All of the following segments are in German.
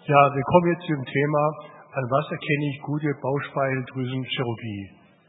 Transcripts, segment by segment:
Ja, wir kommen jetzt zu dem Thema, an was erkenne ich gute Bauchspeicheldrüsenchirurgie.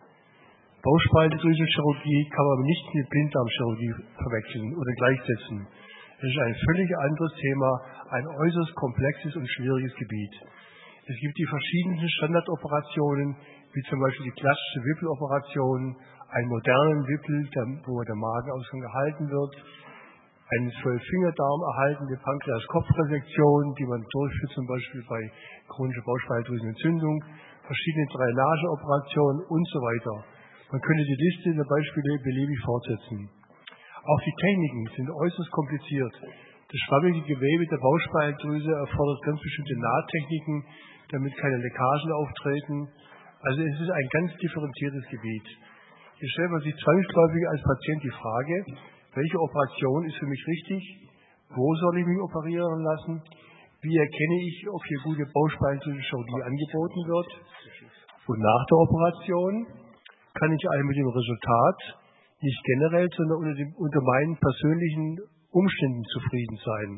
Bauchspeicheldrüsenchirurgie kann man nicht mit Blinddarmchirurgie verwechseln oder gleichsetzen. Es ist ein völlig anderes Thema, ein äußerst komplexes und schwieriges Gebiet. Es gibt die verschiedensten Standardoperationen, wie zum Beispiel die klassische Wippeloperation, einen modernen Wippel, wo der Magenausgang gehalten wird, eine 12-Fingerdarm erhaltende Pankreas-Kopfresektion, die man durchführt zum Beispiel bei chronischer Bauchspeicheldrüsenentzündung, verschiedene Drainageoperationen und so weiter. Man könnte die Liste der Beispiele beliebig fortsetzen. Auch die Techniken sind äußerst kompliziert. Das schwammige Gewebe der Bauchspeicheldrüse erfordert ganz bestimmte Nahtechniken, damit keine Leckagen auftreten. Also es ist ein ganz differenziertes Gebiet. Hier stellt man sich zwangsläufig als Patient die Frage, welche Operation ist für mich richtig? Wo soll ich mich operieren lassen? Wie erkenne ich, ob hier gute Bauchspeicheldrüsenchirurgie angeboten wird? Und nach der Operation kann ich mit dem Resultat nicht generell, sondern unter meinen persönlichen Umständen zufrieden sein.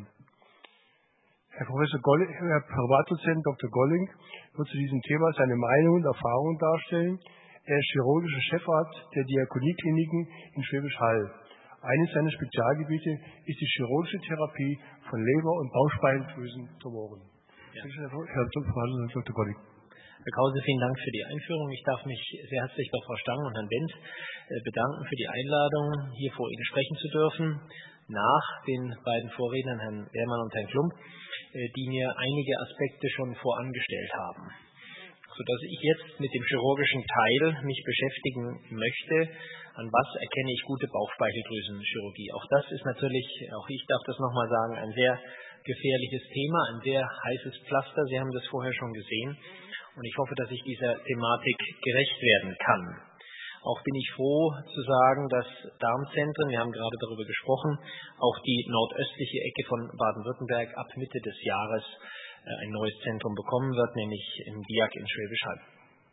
Herr Privatdozent Dr. Golling wird zu diesem Thema seine Meinung und Erfahrungen darstellen. Er ist chirurgischer Chefarzt der Diakoniekliniken in Schwäbisch Hall. Eines seiner Spezialgebiete ist die chirurgische Therapie von Leber- und Bauchspeicheldrüsentumoren. Ja. Herr Dr. Golling. Herr Krause, vielen Dank für die Einführung. Ich darf mich sehr herzlich bei Frau Stang und Herrn Bendt bedanken für die Einladung, hier vor Ihnen sprechen zu dürfen, nach den beiden Vorrednern, Herrn Wehrmann und Herrn Klump, die mir einige Aspekte schon vorangestellt haben, sodass ich jetzt mit dem chirurgischen Teil mich beschäftigen möchte. An was erkenne ich gute Bauchspeicheldrüsenchirurgie? Auch das ist natürlich, auch ich darf das nochmal sagen, ein sehr gefährliches Thema, ein sehr heißes Pflaster. Sie haben das vorher schon gesehen. Und ich hoffe, dass ich dieser Thematik gerecht werden kann. Auch bin ich froh zu sagen, dass Darmzentren, wir haben gerade darüber gesprochen, auch die nordöstliche Ecke von Baden-Württemberg ab Mitte des Jahres ein neues Zentrum bekommen wird, nämlich im DIAC in Schwäbisch Hall.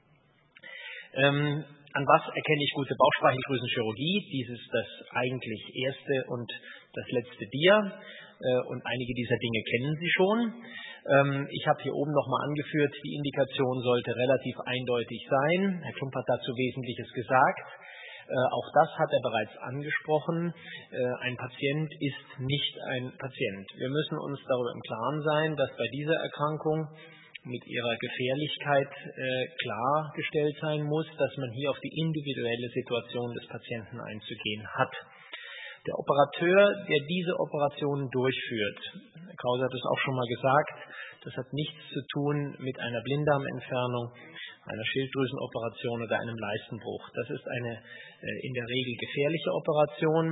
An was erkenne ich gute Bauchspeicheldrüsenchirurgie? Dies ist das eigentlich erste und das letzte Dia. Und einige dieser Dinge kennen Sie schon. Ich habe hier oben nochmal angeführt, die Indikation sollte relativ eindeutig sein. Herr Klump hat dazu Wesentliches gesagt. Auch das hat er bereits angesprochen. Ein Patient ist nicht ein Patient. Wir müssen uns darüber im Klaren sein, dass bei dieser Erkrankung mit ihrer Gefährlichkeit klargestellt sein muss, dass man hier auf die individuelle Situation des Patienten einzugehen hat. Der Operateur, der diese Operationen durchführt, Herr Krause hat es auch schon mal gesagt, das hat nichts zu tun mit einer Blinddarmentfernung, einer Schilddrüsenoperation oder einem Leistenbruch. Das ist eine in der Regel gefährliche Operation,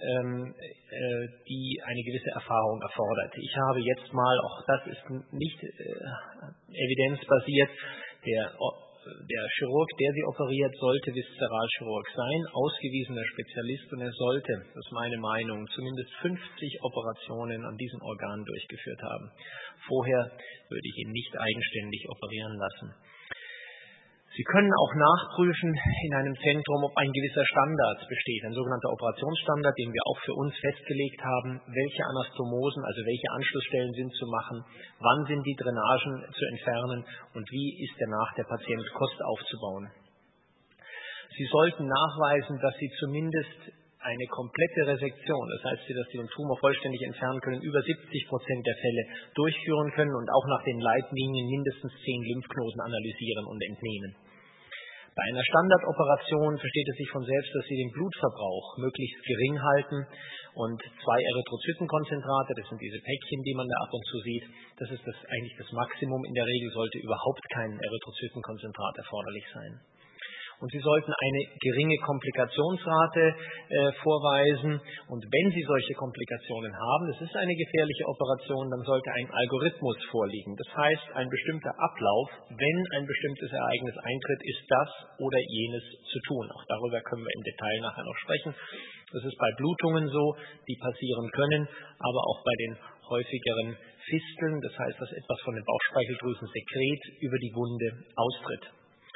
die eine gewisse Erfahrung erfordert. Ich habe jetzt mal, auch das ist nicht evidenzbasiert, der Chirurg, der Sie operiert, sollte Viszeralchirurg sein, ausgewiesener Spezialist, und er sollte, das ist meine Meinung, zumindest 50 Operationen an diesem Organ durchgeführt haben. Vorher würde ich ihn nicht eigenständig operieren lassen. Sie können auch nachprüfen in einem Zentrum, ob ein gewisser Standard besteht, ein sogenannter Operationsstandard, den wir auch für uns festgelegt haben, welche Anastomosen, also welche Anschlussstellen sind zu machen, wann sind die Drainagen zu entfernen und wie ist danach der Patient Kost aufzubauen. Sie sollten nachweisen, dass Sie zumindest eine komplette Resektion, das heißt, dass Sie den Tumor vollständig entfernen können, über 70% der Fälle durchführen können und auch nach den Leitlinien mindestens 10 Lymphknoten analysieren und entnehmen. Bei einer Standardoperation versteht es sich von selbst, dass Sie den Blutverbrauch möglichst gering halten und 2 Erythrozytenkonzentrate, das sind diese Päckchen, die man da ab und zu sieht, das ist eigentlich das Maximum. In der Regel sollte überhaupt kein Erythrozytenkonzentrat erforderlich sein. Und Sie sollten eine geringe Komplikationsrate vorweisen. Und wenn Sie solche Komplikationen haben, das ist eine gefährliche Operation, dann sollte ein Algorithmus vorliegen. Das heißt, ein bestimmter Ablauf, wenn ein bestimmtes Ereignis eintritt, ist das oder jenes zu tun. Auch darüber können wir im Detail nachher noch sprechen. Das ist bei Blutungen so, die passieren können, aber auch bei den häufigeren Fisteln, das heißt, dass etwas von den Bauchspeicheldrüsensekret über die Wunde austritt.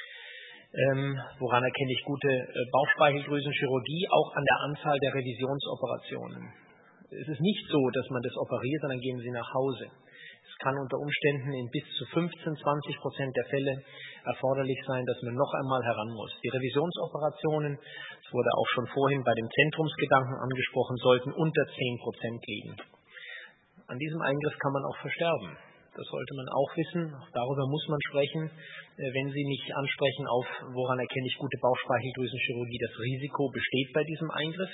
Woran erkenne ich gute Bauchspeicheldrüsenchirurgie? Auch an der Anzahl der Revisionsoperationen. Es ist nicht so, dass man das operiert und dann gehen Sie nach Hause. Es kann unter Umständen in bis zu 15-20% der Fälle erforderlich sein, dass man noch einmal heran muss. Die Revisionsoperationen, das wurde auch schon vorhin bei dem Zentrumsgedanken angesprochen, sollten unter 10% liegen. An diesem Eingriff kann man auch versterben. Das sollte man auch wissen. Auch darüber muss man sprechen. Wenn Sie mich ansprechen auf, woran erkenne ich gute Bauchspeicheldrüsenchirurgie, das Risiko besteht bei diesem Eingriff.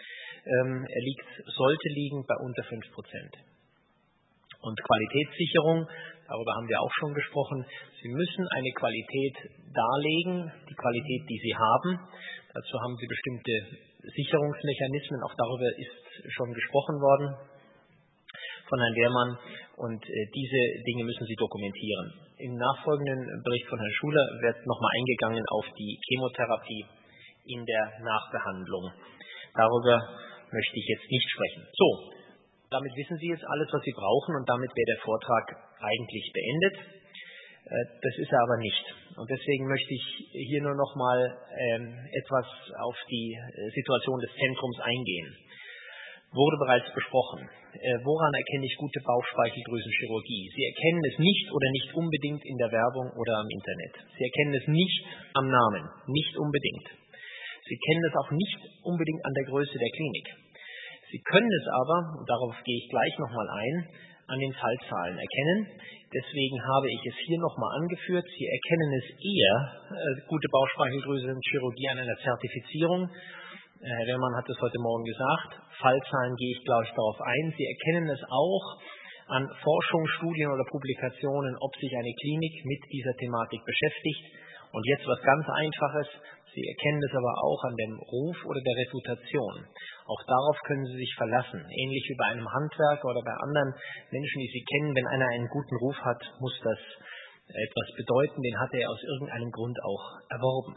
Sollte liegen bei unter 5%. Und Qualitätssicherung, darüber haben wir auch schon gesprochen. Sie müssen eine Qualität darlegen, die Qualität, die Sie haben. Dazu haben Sie bestimmte Sicherungsmechanismen. Auch darüber ist schon gesprochen worden von Herrn Wehrmann, und diese Dinge müssen Sie dokumentieren. Im nachfolgenden Bericht von Herrn Schuler wird nochmal eingegangen auf die Chemotherapie in der Nachbehandlung. Darüber möchte ich jetzt nicht sprechen. So, damit wissen Sie jetzt alles, was Sie brauchen, und damit wäre der Vortrag eigentlich beendet. Das ist er aber nicht. Und deswegen möchte ich hier nur nochmal etwas auf die Situation des Zentrums eingehen. Wurde bereits besprochen. Woran erkenne ich gute Bauchspeicheldrüsenchirurgie? Sie erkennen es nicht oder nicht unbedingt in der Werbung oder am Internet. Sie erkennen es nicht am Namen, nicht unbedingt. Sie kennen es auch nicht unbedingt an der Größe der Klinik. Sie können es aber, und darauf gehe ich gleich nochmal ein, an den Fallzahlen erkennen. Deswegen habe ich es hier nochmal angeführt. Sie erkennen es eher, gute Bauchspeicheldrüsenchirurgie, an einer Zertifizierung. Herr Wehrmann hat es heute Morgen gesagt. Fallzahlen gehe ich gleich darauf ein. Sie erkennen es auch an Forschung, Studien oder Publikationen, ob sich eine Klinik mit dieser Thematik beschäftigt. Und jetzt was ganz Einfaches. Sie erkennen es aber auch an dem Ruf oder der Reputation. Auch darauf können Sie sich verlassen. Ähnlich wie bei einem Handwerker oder bei anderen Menschen, die Sie kennen. Wenn einer einen guten Ruf hat, muss das etwas bedeuten. Den hat er aus irgendeinem Grund auch erworben.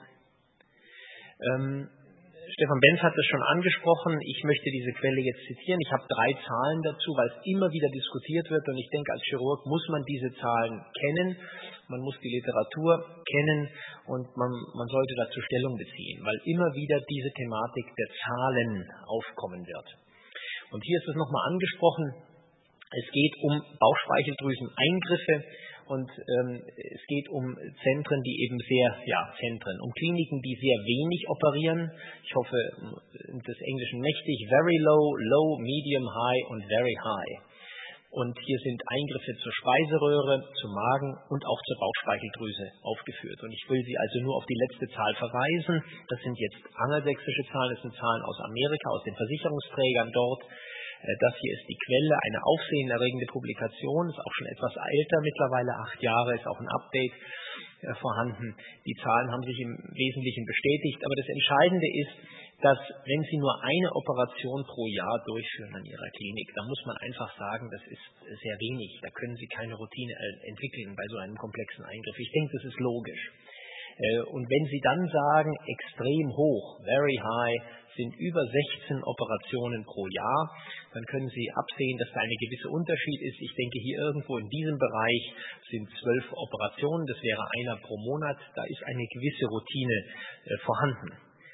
Stefan Benz hat es schon angesprochen. Ich möchte diese Quelle jetzt zitieren. Ich habe 3 Zahlen dazu, weil es immer wieder diskutiert wird. Und ich denke, als Chirurg muss man diese Zahlen kennen. Man muss die Literatur kennen und man sollte dazu Stellung beziehen, weil immer wieder diese Thematik der Zahlen aufkommen wird. Und hier ist es nochmal angesprochen. Es geht um Bauchspeicheldrüseneingriffe. Und es geht um Zentren, die eben um Kliniken, die sehr wenig operieren. Ich hoffe, des Englischen mächtig. Very low, low, medium, high und very high. Und hier sind Eingriffe zur Speiseröhre, zum Magen und auch zur Bauchspeicheldrüse aufgeführt. Und ich will Sie also nur auf die letzte Zahl verweisen. Das sind jetzt angelsächsische Zahlen, das sind Zahlen aus Amerika, aus den Versicherungsträgern dort. Das hier ist die Quelle, eine aufsehenerregende Publikation, ist auch schon etwas älter, mittlerweile 8 Jahre, ist auch ein Update vorhanden. Die Zahlen haben sich im Wesentlichen bestätigt, aber das Entscheidende ist, dass wenn Sie nur eine Operation pro Jahr durchführen an Ihrer Klinik, dann muss man einfach sagen, das ist sehr wenig. Da können Sie keine Routine entwickeln bei so einem komplexen Eingriff. Ich denke, das ist logisch. Und wenn Sie dann sagen, extrem hoch, very high, sind über 16 Operationen pro Jahr, dann können Sie absehen, dass da ein gewisser Unterschied ist. Ich denke, hier irgendwo in diesem Bereich sind 12 Operationen, das wäre einer pro Monat, da ist eine gewisse Routine vorhanden.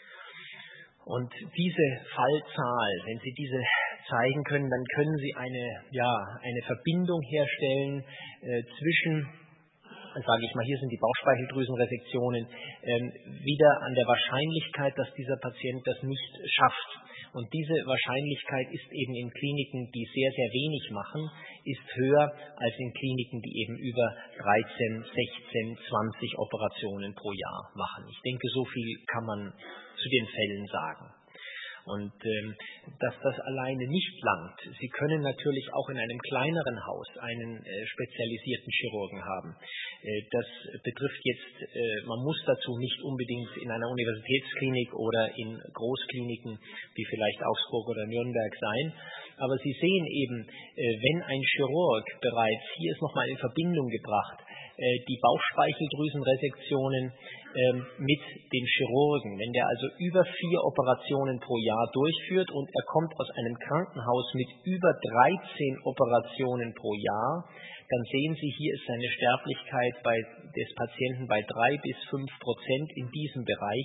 Und diese Fallzahl, wenn Sie diese zeigen können, dann können Sie eine Verbindung herstellen zwischen, sage ich mal, hier sind die Bauchspeicheldrüsenresektionen, wieder an der Wahrscheinlichkeit, dass dieser Patient das nicht schafft. Und diese Wahrscheinlichkeit ist eben in Kliniken, die sehr, sehr wenig machen, ist höher als in Kliniken, die eben über 13, 16, 20 Operationen pro Jahr machen. Ich denke, so viel kann man zu den Fällen sagen. Und dass das alleine nicht langt. Sie können natürlich auch in einem kleineren Haus einen spezialisierten Chirurgen haben. Das betrifft jetzt, man muss dazu nicht unbedingt in einer Universitätsklinik oder in Großkliniken wie vielleicht Augsburg oder Nürnberg sein. Aber Sie sehen eben, wenn ein Chirurg bereits, hier ist nochmal in Verbindung gebracht, die Bauchspeicheldrüsenresektionen mit dem Chirurgen. Wenn der also über 4 Operationen pro Jahr durchführt und er kommt aus einem Krankenhaus mit über 13 Operationen pro Jahr, dann sehen Sie, hier ist seine Sterblichkeit des Patienten bei 3 bis 5% in diesem Bereich.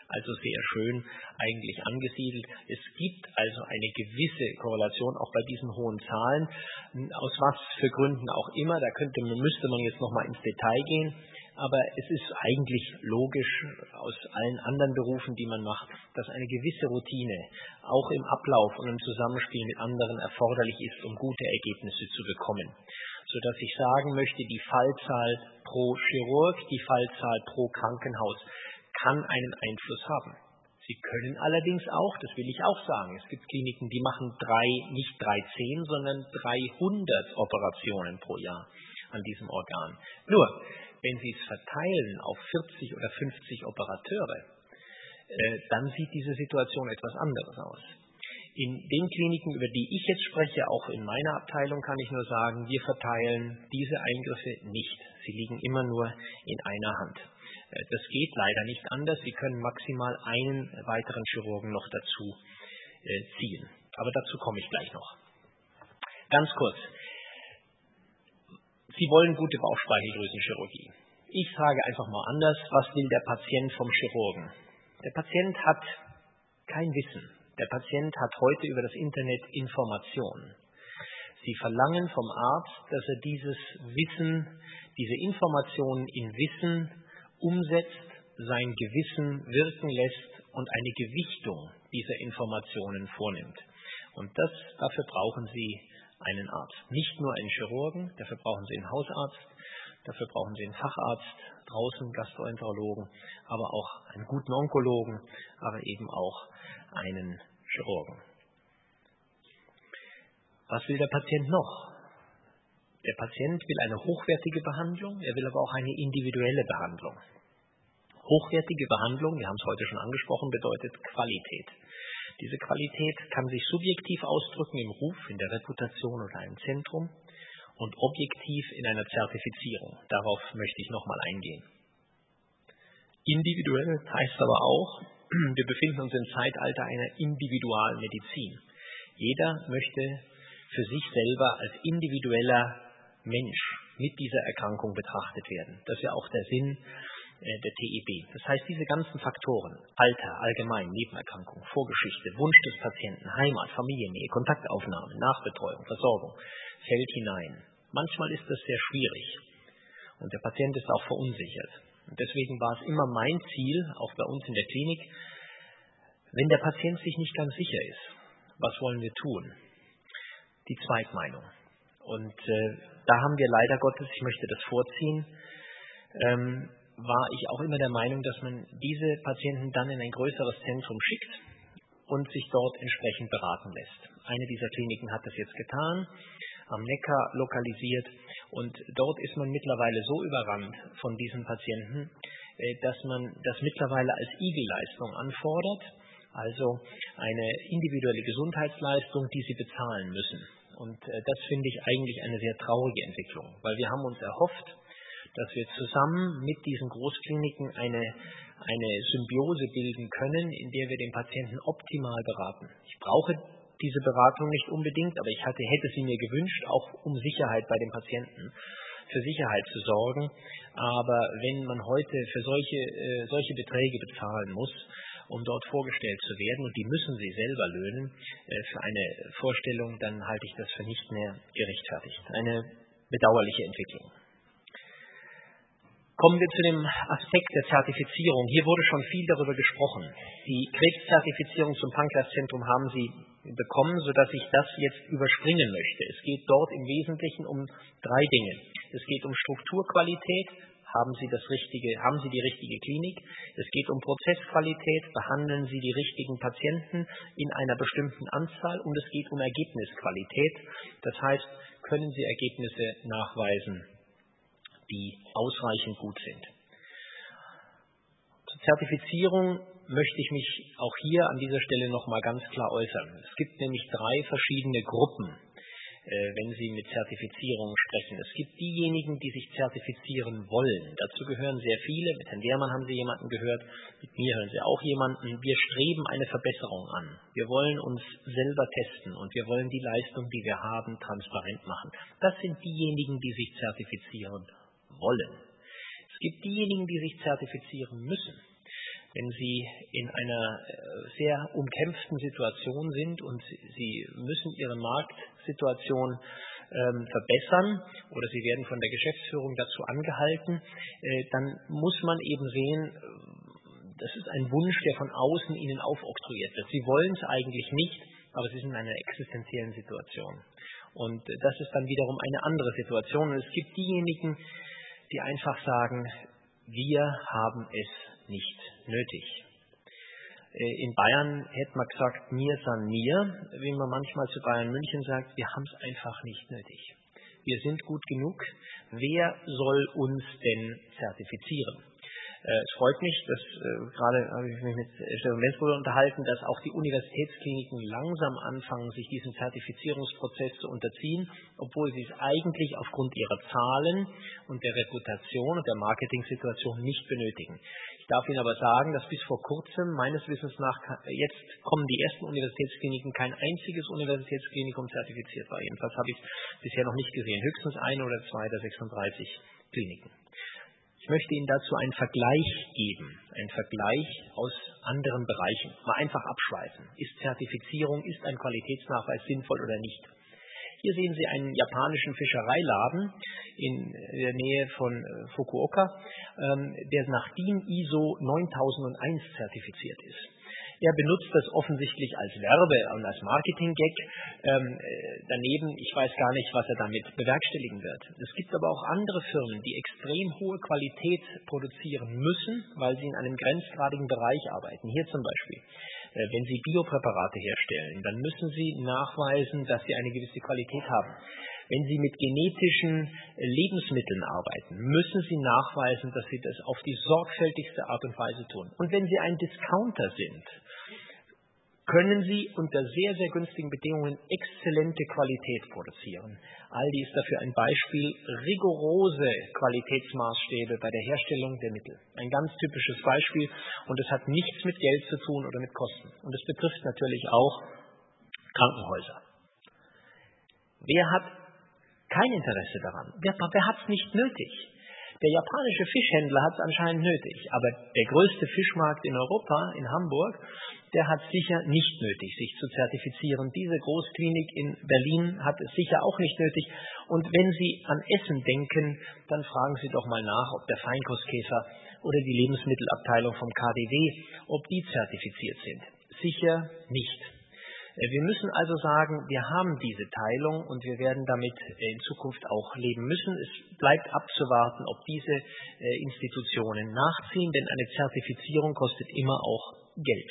also sehr schön eigentlich angesiedelt. Es gibt also eine gewisse Korrelation auch bei diesen hohen Zahlen, aus was für Gründen auch immer, müsste man jetzt nochmal ins Detail gehen, aber es ist eigentlich logisch aus allen anderen Berufen, die man macht, dass eine gewisse Routine auch im Ablauf und im Zusammenspiel mit anderen erforderlich ist, um gute Ergebnisse zu bekommen. Sodass ich sagen möchte, die Fallzahl pro Chirurg, die Fallzahl pro Krankenhaus kann einen Einfluss haben. Sie können allerdings auch, das will ich auch sagen, es gibt Kliniken, die machen nicht 310, sondern 300 Operationen pro Jahr an diesem Organ. Nur, wenn Sie es verteilen auf 40 oder 50 Operateure, dann sieht diese Situation etwas anderes aus. In den Kliniken, über die ich jetzt spreche, auch in meiner Abteilung, kann ich nur sagen, wir verteilen diese Eingriffe nicht. Sie liegen immer nur in einer Hand. Das geht leider nicht anders. Sie können maximal einen weiteren Chirurgen noch dazu ziehen. Aber dazu komme ich gleich noch. Ganz kurz. Sie wollen gute Bauchspeicheldrüsenchirurgie. Ich sage einfach mal anders, was will der Patient vom Chirurgen? Der Patient hat kein Wissen. Der Patient hat heute über das Internet Informationen. Sie verlangen vom Arzt, dass er dieses Wissen, diese Informationen in Wissen umsetzt, sein Gewissen wirken lässt und eine Gewichtung dieser Informationen vornimmt. Und dafür brauchen Sie einen Arzt. Nicht nur einen Chirurgen, dafür brauchen Sie einen Hausarzt, dafür brauchen Sie einen Facharzt, draußen Gastroenterologen, aber auch einen guten Onkologen, aber eben auch einen Chirurgen. Was will der Patient noch? Der Patient will eine hochwertige Behandlung, er will aber auch eine individuelle Behandlung. Hochwertige Behandlung, wir haben es heute schon angesprochen, bedeutet Qualität. Diese Qualität kann sich subjektiv ausdrücken im Ruf, in der Reputation oder einem Zentrum und objektiv in einer Zertifizierung. Darauf möchte ich nochmal eingehen. Individuell heißt aber auch, wir befinden uns im Zeitalter einer Individualmedizin. Jeder möchte für sich selber als individueller Mensch mit dieser Erkrankung betrachtet werden. Das ist ja auch der Sinn der TEB. Das heißt, diese ganzen Faktoren, Alter, allgemein, Nebenerkrankung, Vorgeschichte, Wunsch des Patienten, Heimat, Familiennähe, Kontaktaufnahme, Nachbetreuung, Versorgung, fällt hinein. Manchmal ist das sehr schwierig und der Patient ist auch verunsichert. Und deswegen war es immer mein Ziel, auch bei uns in der Klinik, wenn der Patient sich nicht ganz sicher ist, was wollen wir tun? Die Zweitmeinung. Und da haben wir leider Gottes, ich möchte das vorziehen, war ich auch immer der Meinung, dass man diese Patienten dann in ein größeres Zentrum schickt und sich dort entsprechend beraten lässt. Eine dieser Kliniken hat das jetzt getan, am Neckar lokalisiert, und dort ist man mittlerweile so überrannt von diesen Patienten, dass man das mittlerweile als IG-Leistung anfordert, also eine individuelle Gesundheitsleistung, die sie bezahlen müssen. Und das finde ich eigentlich eine sehr traurige Entwicklung, weil wir haben uns erhofft, dass wir zusammen mit diesen Großkliniken eine Symbiose bilden können, in der wir den Patienten optimal beraten. Ich brauche diese Beratung nicht unbedingt, aber ich hätte sie mir gewünscht, auch um Sicherheit bei den Patienten, für Sicherheit zu sorgen. Aber wenn man heute für solche Beträge bezahlen muss, um dort vorgestellt zu werden, und die müssen sie selber löhnen für eine Vorstellung, dann halte ich das für nicht mehr gerechtfertigt. Eine bedauerliche Entwicklung. Kommen wir zu dem Aspekt der Zertifizierung. Hier wurde schon viel darüber gesprochen. Die Krebszertifizierung zum Pankreaszentrum haben Sie bekommen, sodass ich das jetzt überspringen möchte. Es geht dort im Wesentlichen um 3 Dinge. Es geht um Strukturqualität. Haben Sie die richtige Klinik? Es geht um Prozessqualität. Behandeln Sie die richtigen Patienten in einer bestimmten Anzahl? Und es geht um Ergebnisqualität. Das heißt, können Sie Ergebnisse nachweisen, die ausreichend gut sind. Zur Zertifizierung möchte ich mich auch hier an dieser Stelle nochmal ganz klar äußern. Es gibt nämlich 3 verschiedene Gruppen, wenn Sie mit Zertifizierung sprechen. Es gibt diejenigen, die sich zertifizieren wollen. Dazu gehören sehr viele. Mit Herrn Wehrmann haben Sie jemanden gehört, mit mir hören Sie auch jemanden. Wir streben eine Verbesserung an. Wir wollen uns selber testen und wir wollen die Leistung, die wir haben, transparent machen. Das sind diejenigen, die sich zertifizieren wollen. Es gibt diejenigen, die sich zertifizieren müssen. Wenn Sie in einer sehr umkämpften Situation sind und Sie müssen Ihre Marktsituation verbessern oder Sie werden von der Geschäftsführung dazu angehalten, dann muss man eben sehen, das ist ein Wunsch, der von außen Ihnen aufoktroyiert wird. Sie wollen es eigentlich nicht, aber Sie sind in einer existenziellen Situation. Und das ist dann wiederum eine andere Situation. Und es gibt diejenigen, die einfach sagen, wir haben es nicht nötig. In Bayern hätte man gesagt, mir san mir, wie man manchmal zu Bayern München sagt, wir haben es einfach nicht nötig. Wir sind gut genug. Wer soll uns denn zertifizieren? Es freut mich, dass gerade habe ich mich mit Stefan Lenzbrüder unterhalten, dass auch die Universitätskliniken langsam anfangen, sich diesem Zertifizierungsprozess zu unterziehen, obwohl sie es eigentlich aufgrund ihrer Zahlen und der Reputation und der Marketingsituation nicht benötigen. Ich darf Ihnen aber sagen, dass bis vor kurzem, meines Wissens nach, jetzt kommen die ersten Universitätskliniken, kein einziges Universitätsklinikum zertifiziert war. Jedenfalls habe ich es bisher noch nicht gesehen. Höchstens eine oder zwei der 36 Kliniken. Ich möchte Ihnen dazu einen Vergleich geben, einen Vergleich aus anderen Bereichen. Mal einfach abschweifen. Ist Zertifizierung, ist ein Qualitätsnachweis sinnvoll oder nicht? Hier sehen Sie einen japanischen Fischereiladen in der Nähe von Fukuoka, der nach DIN ISO 9001 zertifiziert ist. Er benutzt das offensichtlich als Werbe- und als Marketing-Gag. Daneben, ich weiß gar nicht, was er damit bewerkstelligen wird. Es gibt aber auch andere Firmen, die extrem hohe Qualität produzieren müssen, weil sie in einem grenzgradigen Bereich arbeiten. Hier zum Beispiel. Wenn Sie Biopräparate herstellen, dann müssen Sie nachweisen, dass Sie eine gewisse Qualität haben. Wenn Sie mit genetischen Lebensmitteln arbeiten, müssen Sie nachweisen, dass Sie das auf die sorgfältigste Art und Weise tun. Und wenn Sie ein Discounter sind, können Sie unter sehr, sehr günstigen Bedingungen exzellente Qualität produzieren. Aldi ist dafür ein Beispiel, rigorose Qualitätsmaßstäbe bei der Herstellung der Mittel. Ein ganz typisches Beispiel und es hat nichts mit Geld zu tun oder mit Kosten. Und es betrifft natürlich auch Krankenhäuser. Wer hat kein Interesse daran? Wer hat es nicht nötig? Der japanische Fischhändler hat es anscheinend nötig, aber der größte Fischmarkt in Europa, in Hamburg, der hat sicher nicht nötig, sich zu zertifizieren. Diese Großklinik in Berlin hat es sicher auch nicht nötig. Und wenn Sie an Essen denken, dann fragen Sie doch mal nach, ob der Feinkostkäfer oder die Lebensmittelabteilung vom KDW, ob die zertifiziert sind. Sicher nicht. Wir müssen also sagen, wir haben diese Teilung und wir werden damit in Zukunft auch leben müssen. Es bleibt abzuwarten, ob diese Institutionen nachziehen, denn eine Zertifizierung kostet immer auch Geld.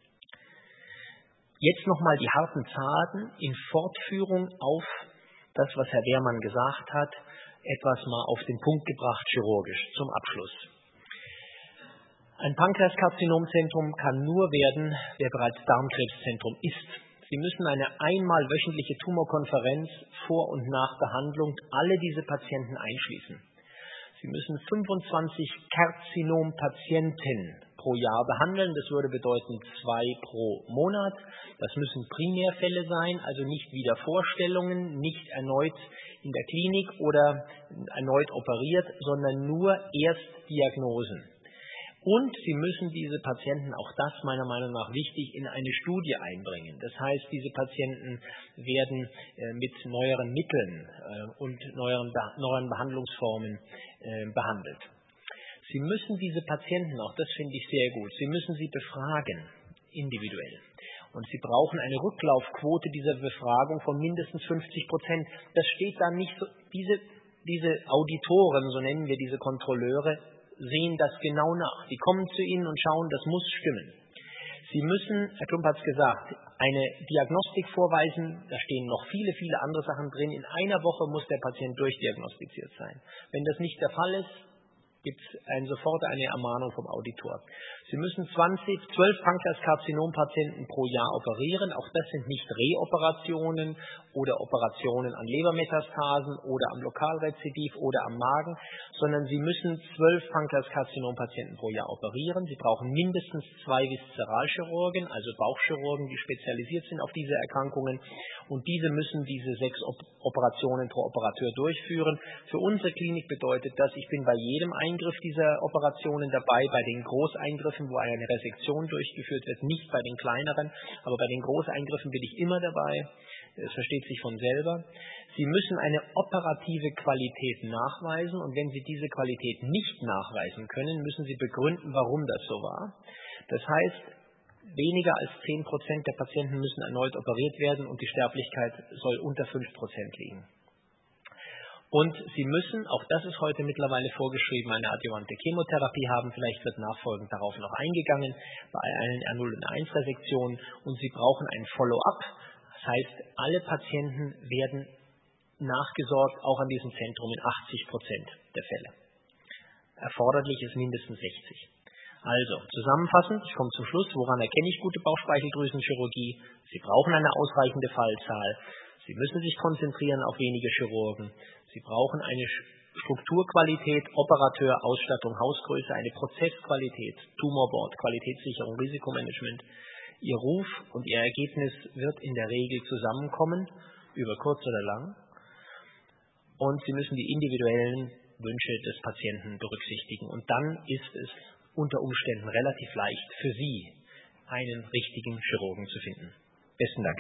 Jetzt nochmal die harten Zahlen in Fortführung auf das, was Herr Wehrmann gesagt hat, etwas mal auf den Punkt gebracht, chirurgisch, zum Abschluss. Ein Pankreaskarzinomzentrum kann nur werden, wer bereits Darmkrebszentrum ist. Sie müssen eine einmal wöchentliche Tumorkonferenz vor und nach Behandlung alle diese Patienten einschließen. Sie müssen 25 Karzinompatienten pro Jahr behandeln. Das würde bedeuten 2 pro Monat. Das müssen Primärfälle sein, also nicht Wiedervorstellungen, nicht erneut in der Klinik oder erneut operiert, sondern nur Erstdiagnosen. Und Sie müssen diese Patienten, auch das meiner Meinung nach wichtig, in eine Studie einbringen. Das heißt, diese Patienten werden mit neueren Mitteln und neueren Behandlungsformen behandelt. Sie müssen diese Patienten, auch das finde ich sehr gut, Sie müssen sie befragen, individuell. Und Sie brauchen eine Rücklaufquote dieser Befragung von mindestens 50%. Das steht da nicht so, diese Auditoren, so nennen wir diese Kontrolleure, sehen das genau nach. Die kommen zu Ihnen und schauen, das muss stimmen. Sie müssen, Herr Klump hat es gesagt, eine Diagnostik vorweisen, da stehen noch viele, viele andere Sachen drin. In einer Woche muss der Patient durchdiagnostiziert sein. Wenn das nicht der Fall ist, gibt es sofort eine Ermahnung vom Auditor. Sie müssen 12 Pankreaskarzinom-Patienten pro Jahr operieren. Auch das sind nicht Reoperationen oder Operationen an Lebermetastasen oder am Lokalrezidiv oder am Magen, sondern Sie müssen 12 Pankreaskarzinom-Patienten pro Jahr operieren. Sie brauchen mindestens 2 Viszeralchirurgen, also Bauchchirurgen, die spezialisiert sind auf diese Erkrankungen. Und diese müssen diese 6 Operationen pro Operateur durchführen. Für unsere Klinik bedeutet das, ich bin bei jedem Eingriff dieser Operationen dabei, bei den Großeingriffen, wo eine Resektion durchgeführt wird, nicht bei den kleineren, aber bei den Großeingriffen bin ich immer dabei. Es versteht sich von selber. Sie müssen eine operative Qualität nachweisen und wenn Sie diese Qualität nicht nachweisen können, müssen Sie begründen, warum das so war. Das heißt, weniger als 10% der Patienten müssen erneut operiert werden und die Sterblichkeit soll unter 5% liegen. Und Sie müssen, auch das ist heute mittlerweile vorgeschrieben, eine adjuvante Chemotherapie haben. Vielleicht wird nachfolgend darauf noch eingegangen bei allen R0-1-Resektionen. Und Sie brauchen ein Follow-up. Das heißt, alle Patienten werden nachgesorgt, auch an diesem Zentrum in 80% der Fälle. Erforderlich ist mindestens 60. Also, zusammenfassend, ich komme zum Schluss, woran erkenne ich gute Bauchspeicheldrüsenchirurgie? Sie brauchen eine ausreichende Fallzahl. Sie müssen sich konzentrieren auf wenige Chirurgen. Sie brauchen eine Strukturqualität, Operateur, Ausstattung, Hausgröße, eine Prozessqualität, Tumorboard, Qualitätssicherung, Risikomanagement. Ihr Ruf und Ihr Ergebnis wird in der Regel zusammenkommen, über kurz oder lang. Und Sie müssen die individuellen Wünsche des Patienten berücksichtigen. Und dann ist es unter Umständen relativ leicht für Sie, einen richtigen Chirurgen zu finden. Besten Dank.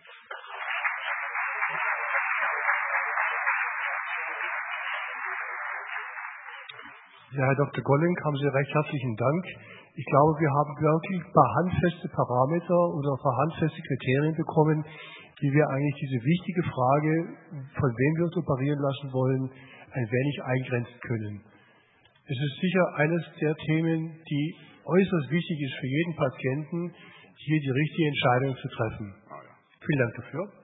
Ja, Herr Dr. Golling, haben Sie recht herzlichen Dank. Ich glaube, wir haben wirklich ein paar handfeste Parameter oder ein paar handfeste Kriterien bekommen, wie wir eigentlich diese wichtige Frage, von wem wir uns operieren lassen wollen, ein wenig eingrenzen können. Es ist sicher eines der Themen, die äußerst wichtig ist für jeden Patienten, hier die richtige Entscheidung zu treffen. Vielen Dank dafür.